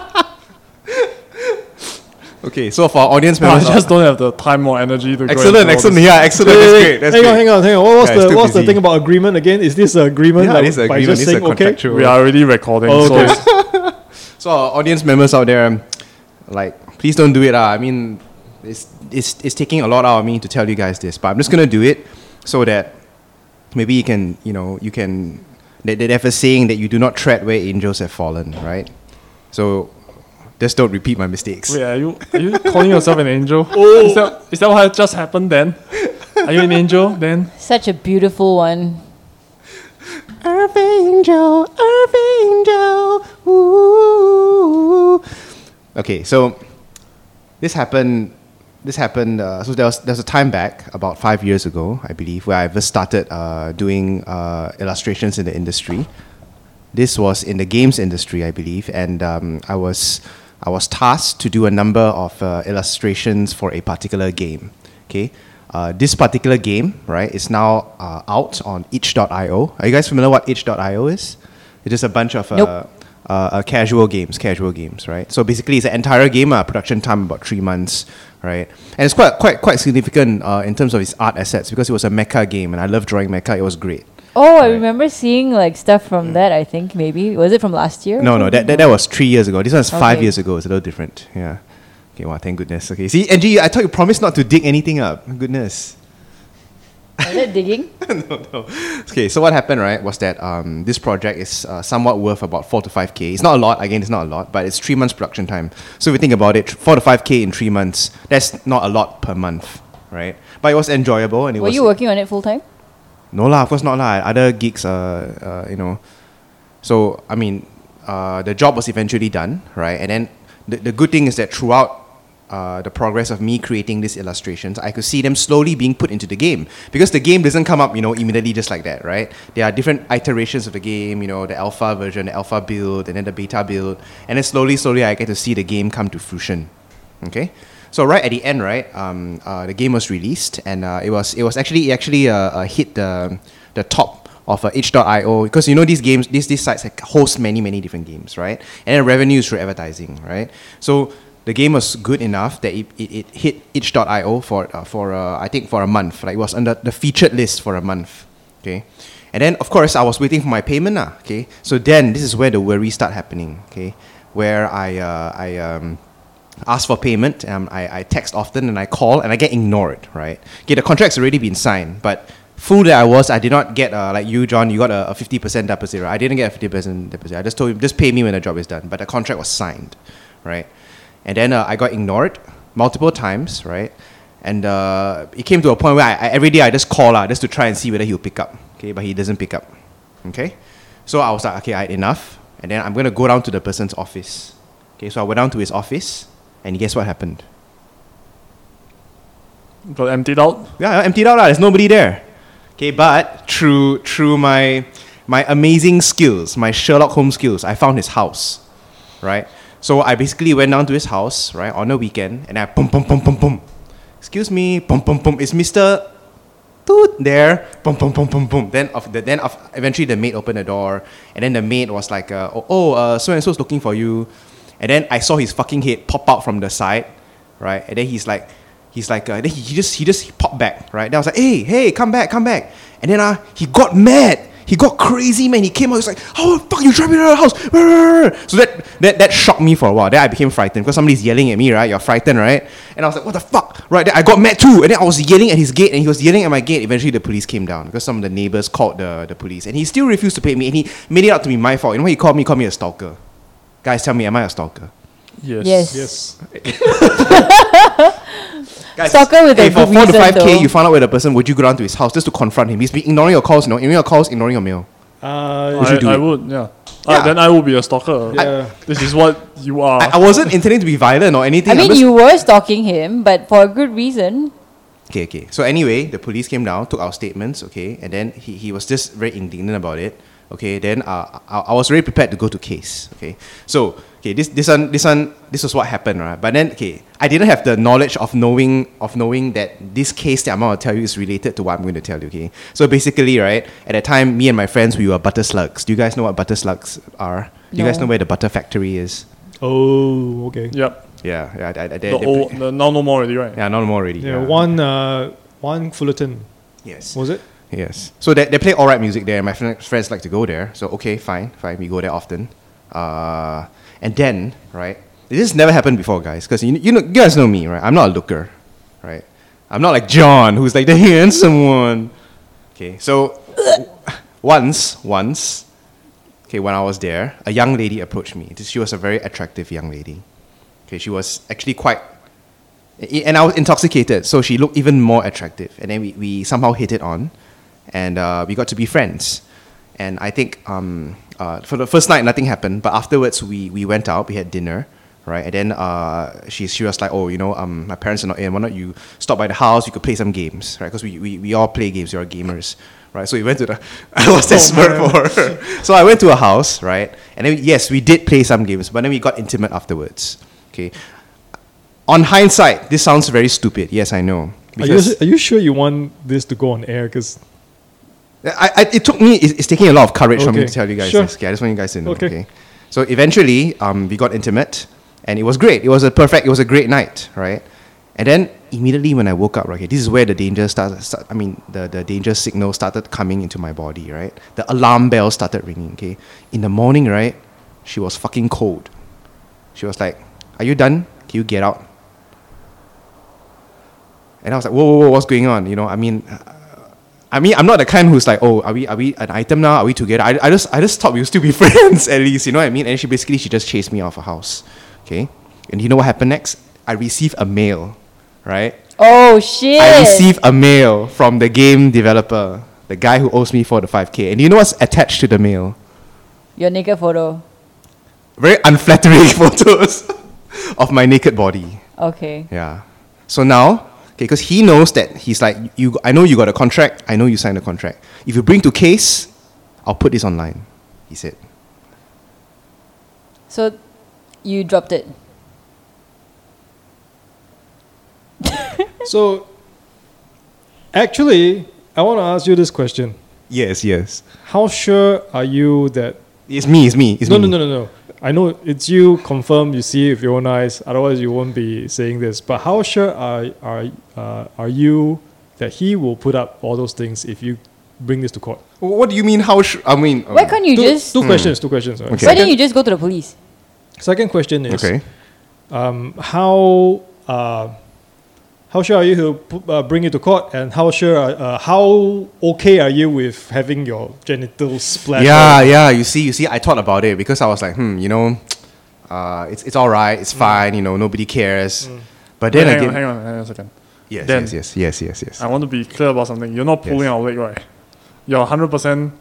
Okay, so for our audience I members, just don't have the time or energy to go excellent, and do all excellent, this. yeah, excellent. Wait, That's wait, great. That's hang great. on, hang on, hang on. What was Yeah, it's the too what's the busy. thing about agreement again? Is this an agreement? Yeah, like, this is by agreement. just This is a saying okay? contractual. We are already recording, Oh, so okay. So our audience members out there, um, like, please don't do it. Uh. I mean, it's, it's, it's taking a lot out of me to tell you guys this, but I'm just going to do it so that maybe you can, you know, you can, they, they have a saying that you do not tread where angels have fallen, right? So just don't repeat my mistakes. wait, are you are you calling yourself an angel? Oh. Is that is that what just happened then? Are you an angel then? Such a beautiful one. Earth angel, earth angel, ooh. Okay, so this happened. This happened. Uh, so there was there's a time back about five years ago, I believe, where I first started uh, doing uh, illustrations in the industry. This was in the games industry, I believe, and um, I was I was tasked to do a number of uh, illustrations for a particular game. Okay. uh, this particular game, right, is now uh, out on itch dot io. Are you guys familiar what itch dot io is? It's just a bunch of uh, Nope. uh, uh, casual games, casual games, right? So basically, it's an entire game, uh, production time about three months, right? And it's quite quite quite significant uh, in terms of its art assets because it was a mecha game, and I love drawing mecha. It was great. Oh, I Right. remember seeing like stuff from that. I think maybe was it from last year? or No, no, that, something? that that was three years ago. This one's five Okay. years ago. It's a little different. Yeah. Okay. Wow. Thank goodness. Okay. See, Angie, I thought you promised not to dig anything up. Goodness. Was it digging? no, no. Okay, so what happened, right, was that um, this project is uh, somewhat worth about four to five k. It's not a lot, again, it's not a lot, but it's three months production time. So if you think about it, four to five k in three months, that's not a lot per month, right? But it was enjoyable, and it Were was. you working on it full time? No lah, of course not lah. Other gigs, uh, uh, you know. So I mean, uh, the job was eventually done, right? And then the the good thing is that throughout uh, the progress of me creating these illustrations, I could see them slowly being put into the game because the game doesn't come up, you know, immediately just like that, right? There are different iterations of the game, you know, the alpha version, the alpha build, and then the beta build, and then slowly, slowly, I get to see the game come to fruition. Okay. So right at the end, right, um, uh, the game was released, and uh, it was it was actually it actually uh, uh, hit the the top of uh, itch dot io because you know these games these these sites like, host many many different games, right? And then revenues through advertising, right? So the game was good enough that it, it, it hit itch dot io for uh, for uh, I think for a month, like it was on the, the featured list for a month, okay. And then of course I was waiting for my payment, lah, okay. So then this is where the worries start happening, okay, where I uh, I um. ask for payment, um, I, I text often and I call and I get ignored, right? Okay, the contract's already been signed, but fool that I was, I did not get, uh, like you, John, you got a, a fifty percent deposit, right? I didn't get a fifty percent deposit. I just told him, just pay me when the job is done, but the contract was signed, right? And then uh, I got ignored multiple times, right? And uh, it came to a point where I, I, every day I just call uh, just to try and see whether he'll pick up, okay? But he doesn't pick up, okay? So I was like, okay, I had enough, and then I'm going to go down to the person's office. Okay, so I went down to his office, and guess what happened? Got emptied out. Yeah, I emptied out. lah. There's nobody there. Okay, but through through my my amazing skills, my Sherlock Holmes skills, I found his house, right? So I basically went down to his house, right, on a weekend, and I boom, boom, boom, boom, boom. Excuse me, boom, boom, boom. Is Mister Toot there? Boom, boom, boom, boom, boom. Then of the then of eventually the maid opened the door, and then the maid was like, uh, oh, oh uh, so and so's looking for you. And then I saw his fucking head pop out from the side, right? And then he's like, he's like, uh, then he, he just he just popped back, right? Then I was like, hey, hey, come back, come back. And then uh, he got mad. He got crazy, man. He came out, he was like, how the fuck you driving out of the house? So that, that that shocked me for a while. Then I became frightened because somebody's yelling at me, right? You're frightened, right? And I was like, what the fuck? Right? Then I got mad too. And then I was yelling at his gate and he was yelling at my gate. Eventually the police came down because some of the neighbors called the, the police. And he still refused to pay me and he made it out to be my fault. You know what he called me? He called me a stalker. Guys, tell me, am I a stalker? Yes. Yes. Yes. Guys, Stalker with hey, a for good four to reason, five k, though. you found out where the person. Would you go down to his house just to confront him? He's been ignoring your calls, you know, ignoring your calls, ignoring your mail. Uh, Would you I, do I it? would, yeah. Yeah. Uh, then I would be a stalker. yeah. This is what you are. I, I wasn't intending to be violent or anything. I I'm mean, just- you were stalking him, but for a good reason. Okay, okay. So anyway, the police came down, took our statements, okay, and then he, he was just very indignant about it. Okay, then uh, I, I was very prepared to go to case. Okay, so okay, this this one this one this was what happened, right? But then okay, I didn't have the knowledge of knowing of knowing that this case that I'm going to tell you is related to what I'm going to tell you. Okay, so basically, right, at that time, me and my friends we were butter slugs. Do you guys know what butter slugs are? Do you guys No. know where the butter factory is? Oh, okay. Yep. Yeah, yeah. I, I, they, The they- old, the now no more already, right? yeah, not more already. Yeah, one uh, one Fullerton, Yes. was it? Yes. So they, they play alright music there. My friend, friends like to go there. So okay, fine, fine. We go there often. Uh, and then, right, this never happened before, guys. Because you, you, know, you guys know me, right? I'm not a looker, right? I'm not like John, who's like the handsome one. Okay, so once, once, okay, when I was there, a young lady approached me. She was a very attractive young lady. Okay, she was actually quite, and I was intoxicated, so she looked even more attractive. And then we, we somehow hit it on, and uh, we got to be friends. And I think um, uh, for the first night, nothing happened, but afterwards we, we went out, we had dinner, right? And then uh, she, she was like, oh, you know, um, my parents are not in, why not you stop by the house, we could play some games, right? Because we, we, we all play games, we are gamers, right? So we went to the, I was desperate for her. So I went to a house, right? And then, yes, we did play some games, but then we got intimate afterwards, okay? On hindsight, this sounds very stupid, yes, I know. Are you, are you sure you want this to go on air? Because I, I, it took me, it's, it's taking a lot of courage for me Okay. to tell you guys Sure. this. Okay, I just want you guys to know. Okay. Okay. So eventually, um, we got intimate, and it was great. It was a perfect, it was a great night, right? And then immediately when I woke up, right, okay, this is where the danger started. Start, I mean, the, the danger signal started coming into my body, right? The alarm bell started ringing. Okay. In the morning, right, she was fucking cold. She was like, "Are you done? Can you get out?" And I was like, "Whoa, whoa, whoa, what's going on?" You know, I mean. Uh, I mean, I'm not the kind who's like, oh, are we are we an item now? Are we together? I, I just I just thought we would still be friends at least, you know what I mean? And she basically she just chased me off her house, okay? And you know what happened next? I received a mail, right? Oh shit! I received a mail from the game developer, the guy who owes me for the five K. And you know what's attached to the mail? Your naked photo. Very unflattering photos of my naked body. Okay. Yeah. So now, okay, because he knows that he's like, you. I know you got a contract. I know you signed a contract. If you bring to case, I'll put this online. He said. So, you dropped it. so, actually, I want to ask you this question. Yes, yes. How sure are you that... It's me, it's me, it's no, me. no, no, no, no. I know it's you, confirm, you see it with your own eyes, otherwise you won't be saying this. But how sure are, are, uh, are you that he will put up all those things if you bring this to court? What do you mean, how sh- I mean... Why can't you two, just... Two questions, two questions. Right? Okay. Why didn't you just go to the police? Second question is... Okay. Um, how uh, how sure are you to pu- uh, bring it to court, and how sure are, uh, how okay are you with having your genitals splattered? Yeah, yeah, you see, you see, I thought about it because I was like, hmm, you know, uh, it's it's all right, it's fine, you know, nobody cares. But then Wait, hang again... on, hang on, hang on a second. Yes, Then- yes, yes, yes, yes, yes. I want to be clear about something. You're not pulling Yes. our leg, right? You're one hundred percent...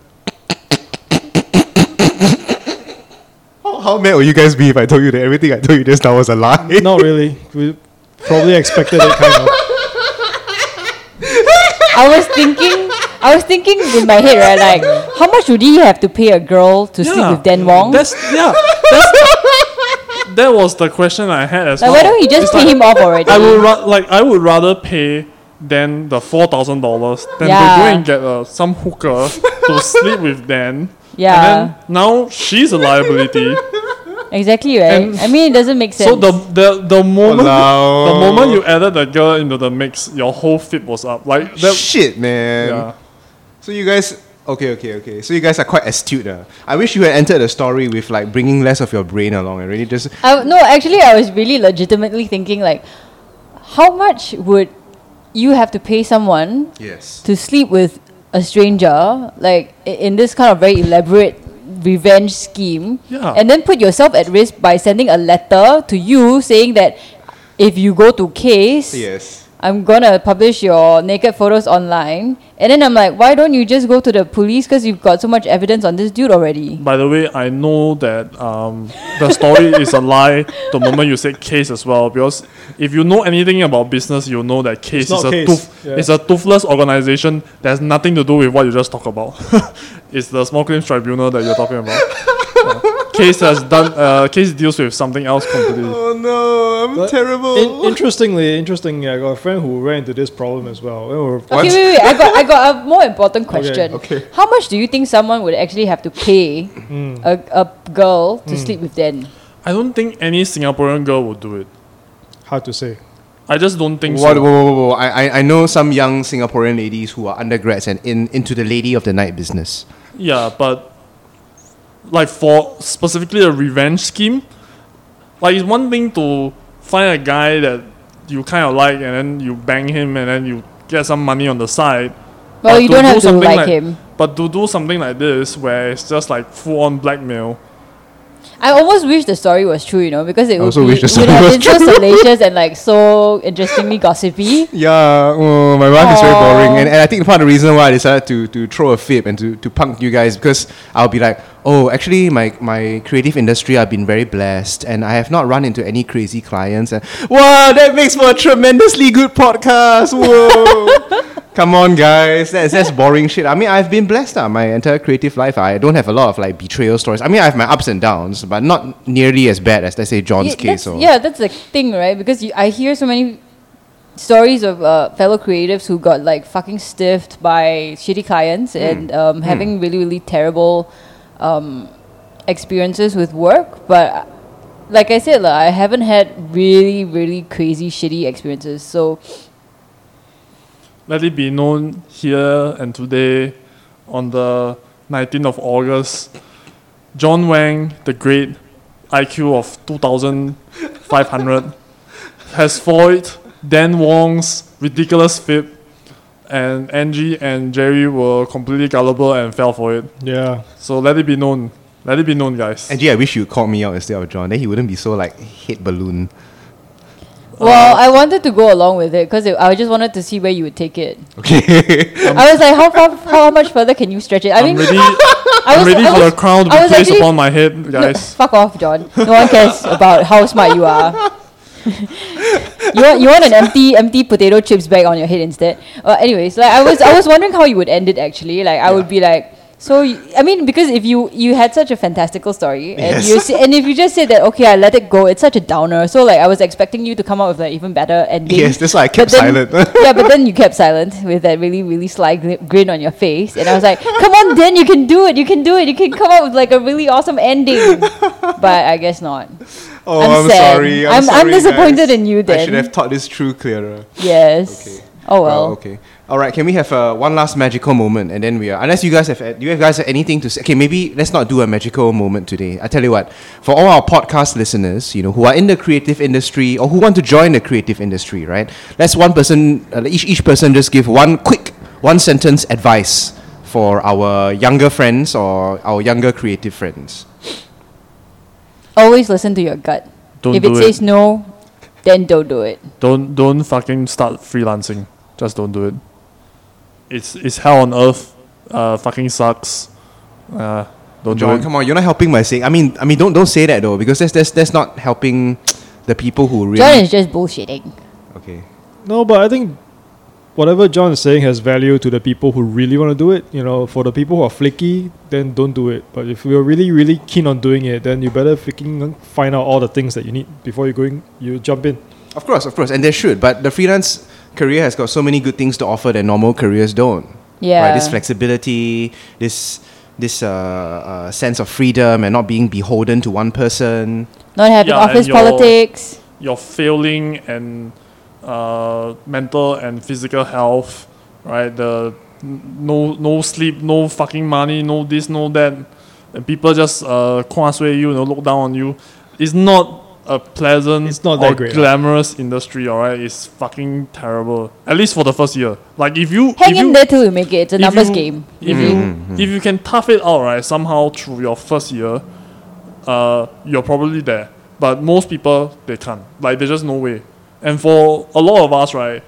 How, how mad would you guys be if I told you that everything I told you just now was a lie? Not really. We probably expected it kind of. I was thinking... I was thinking in my head, right, like, how much would he have to pay a girl to sleep with Dan Wong? Like, That's, yeah, that's, that was the question I had as well. why don't you just It's pay like, him off already? I would ra- like I would rather pay than the four thousand dollars than Yeah. to go and get uh, some hooker to sleep with Dan. Yeah. And then now she's a liability. Exactly, right? And I mean, it doesn't make sense. So the the the moment Walao. the moment you added the girl into the mix, your whole fit was up. Like that. Shit, man. Yeah. So you guys... Okay, okay, okay. So you guys are quite astute. Uh. I wish you had entered the story with like bringing less of your brain along and really just... I, no, actually, I was really legitimately thinking, like, how much would you have to pay someone Yes. to sleep with a stranger, like, i- in this kind of very elaborate revenge scheme, Yeah. and then put yourself at risk by sending a letter to you saying that if you go to case, Yes. I'm gonna publish your naked photos online. And then I'm like, why don't you just go to the police because you've got so much evidence on this dude already? By the way, I know that um, the story is a lie the moment you say case as well. Because if you know anything about business, you know that case It's is not a Case, tooth, yeah. it's a toothless organization that has nothing to do with what you just talked about. It's the Small Claims Tribunal that you're talking about. Uh, case has done. Uh, case deals with something else completely. Oh no, I'm But terrible. In, interestingly, interestingly, I got a friend who ran into this problem as well. We were- What? Okay, wait, wait, wait. I got, I got a more important question. okay. How much do you think someone would actually have to pay a, a girl to sleep with Dan? I don't think any Singaporean girl would do it. Hard to say. I just don't think What, so. whoa, whoa, whoa, whoa. I, I- I know some young Singaporean ladies who are undergrads and in into the lady of the night business. Yeah, but like for specifically a revenge scheme, like it's one thing to find a guy that you kind of like and then you bang him and then you get some money on the side. Well, But you to don't do have to something like like- him. But to do something like this where it's just like full on blackmail. I almost wish the story was true, you know, because it I would, also be, wish the it would story have was been so salacious and like so interestingly gossipy. Yeah, oh, my life is very Aw. boring. And, and I think part of the reason why I decided to, to throw a fib and to, to punk you guys because I'll be like, oh, actually, my, my creative industry, I've been very blessed and I have not run into any crazy clients. And wow, that makes for a tremendously good podcast. Whoa. Come on, guys. That's, that's boring shit. I mean, I've been blessed uh, my entire creative life. I don't have a lot of like betrayal stories. I mean, I have my ups and downs, but not nearly as bad as, let's say, John's Yeah, case. that's, Or yeah, that's the thing, right? Because you, I hear so many stories of uh, fellow creatives who got like fucking stiffed by shitty clients and um, having really really terrible um, experiences with work. But like I said, like, I haven't had really really crazy shitty experiences. So Let it be known here and today, on the nineteenth of August, John Wang, the great I Q of two thousand five hundred, has foiled Dan Wong's ridiculous fib, and Angie and Jerry were completely gullible and fell for it. Yeah. So let it be known. Let it be known, guys. Angie, I wish you called me out instead of John. Then he wouldn't be so like hate balloon. well, I wanted to go along with it because I just wanted to see where you would take it. Okay. I was like, how far, how much further can you stretch it? I I'm mean, ready, I I'm was, ready I for was, the crown to I be was placed actually- upon my head, No, guys. fuck off, John. No one cares about how smart you are. you want you want an empty empty potato chips bag on your head instead. Uh, anyways, like I was I was wondering how you would end it actually. Like I would be like, so y- I mean, because if you you had such a fantastical story and Yes. you s- and if you just said that okay, I let it go, it's such a downer. So like I was expecting you to come up with like even better ending. Yes, that's why I kept But then- silent. Yeah, but then you kept silent with that really, really sly gri- grin on your face, and I was like, "Come on, Dan, you can do it! You can do it! You can come up with like a really awesome ending." But I guess not. Oh, I'm I'm, sad. sorry. I'm, I'm- I'm sorry, disappointed guys. in you I then. should have taught this true clearer. Yes. Okay. Oh well. okay. All right. Can we have uh, one last magical moment, and then we are. Unless you guys have, do you guys have anything to say? Okay, maybe let's not do a magical moment today. I tell you what. For all our podcast listeners, you know, who are in the creative industry or who want to join the creative industry, right? Let's one person, uh, each each person, just give one quick, one sentence advice for our younger friends or our younger creative friends. Always listen to your gut. Don't if do it it. says no, then don't do it. Don't don't fucking start freelancing. Just don't do it. It's it's hell on earth. Uh, fucking sucks. Uh, don't John, do it. come on, you're not helping by saying. I mean, I mean, don't don't say that though, because that's that's that's not helping the people who really. John is just bullshitting. Okay. No, but I think whatever John is saying has value to the people who really want to do it. You know, for the people who are flaky, then don't do it. But if you're really, really keen on doing it, then you better freaking find out all the things that you need before you going you jump in. Of course, of course, and there should. But the freelance career has got so many good things to offer that normal careers don't. Yeah. Right. This flexibility, this this uh, uh, sense of freedom, and not being beholden to one person. Not having Yeah, and office your- politics. Your failing and uh, mental and physical health, right? The n- no no sleep, no fucking money, no this, no that, and people just uh sway you, you know, look down on you. It's not a pleasant It's not or that great. glamorous industry, alright? It's fucking terrible. At least for the first year. Like if you Hang if in you, there till you make it. It's a if numbers you- game. If you if you can tough it out, right, somehow through your first year, uh, you're probably there. But most people they can't. Like there's just no way. And for a lot of us, right,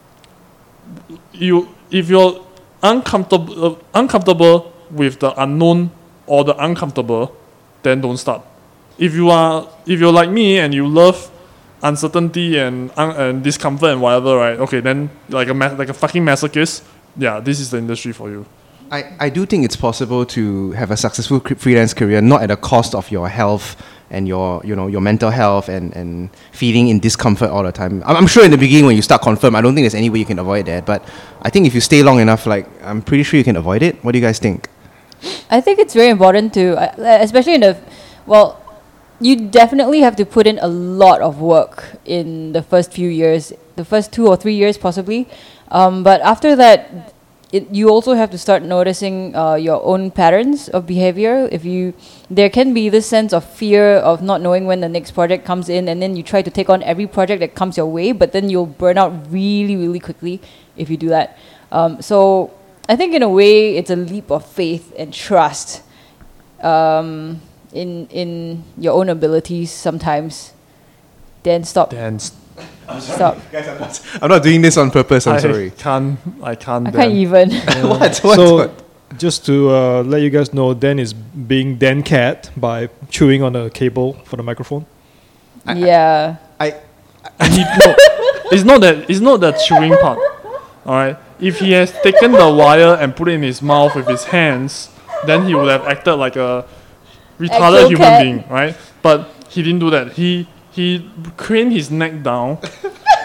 you if you're uncomfortable uh, uncomfortable with the unknown or the uncomfortable, then don't start. If you are if you're like me and you love uncertainty and un- and discomfort and whatever, right? Okay, then like a ma- like a fucking masochist, yeah, this is the industry for you. I, I do think it's possible to have a successful cre- freelance career not at the cost of your health and your you know your mental health and, and feeling in discomfort all the time. I'm, I'm sure in the beginning when you start confirm, I don't think there's any way you can avoid that. But I think if you stay long enough, like I'm pretty sure you can avoid it. What do you guys think? I think it's very important to, uh, especially in the, well, you definitely have to put in a lot of work in the first few years, the first two or three years possibly. Um, but after that, it, you also have to start noticing uh, your own patterns of behavior. If you, there can be this sense of fear of not knowing when the next project comes in, and then you try to take on every project that comes your way, but then you'll burn out really, really quickly if you do that. Um, so I think in a way, it's a leap of faith and trust um, in in your own abilities sometimes. Then stop. Then Stop. Guys, I'm not, I'm not doing this on purpose. I'm I sorry. can't I can't. I Dan. can't even. what? What? so what? just to uh, let you guys know, Dan is being Dan Cat by chewing on a cable for the microphone. yeah. I And he, no, it's not that it's not the chewing part. Alright. If he has taken the wire and put it in his mouth with his hands, then he would have acted like a retarded Actual human cat. being, right? But he didn't do that. He he craned his neck down,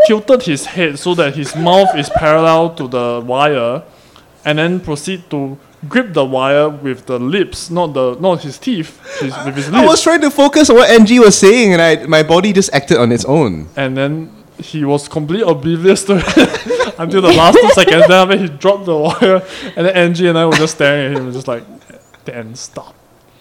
tilted his head so that his mouth is parallel to the wire, and then proceed to grip the wire with the lips, not the not his teeth, his, with his I was lips. trying to focus on what Angie was saying, and I, my body just acted on its own. And then he was completely oblivious to it until the last two seconds. Then after he dropped the wire, and then Angie and I were just staring at him, just like, Dan, stop.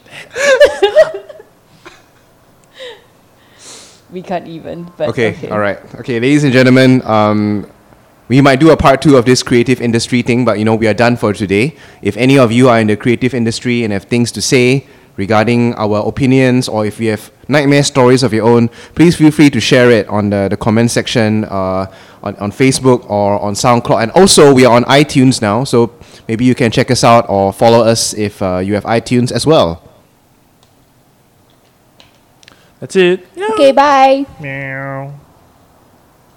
We can't even. But Okay, okay. all right. Okay, ladies and gentlemen, um, we might do a part two of this creative industry thing, but you know, we are done for today. If any of you are in the creative industry and have things to say regarding our opinions, or if you have nightmare stories of your own, please feel free to share it on the, the comment section uh, on, on Facebook or on SoundCloud. And also, we are on iTunes now, so maybe you can check us out or follow us if uh, you have iTunes as well. That's it. Okay, bye. Meow.